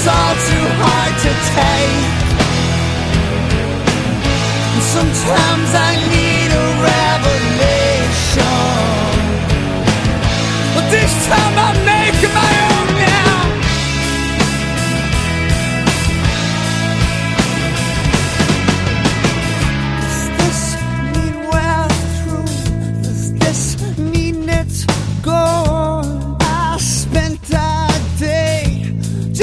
it's all too hard to take. And sometimes I need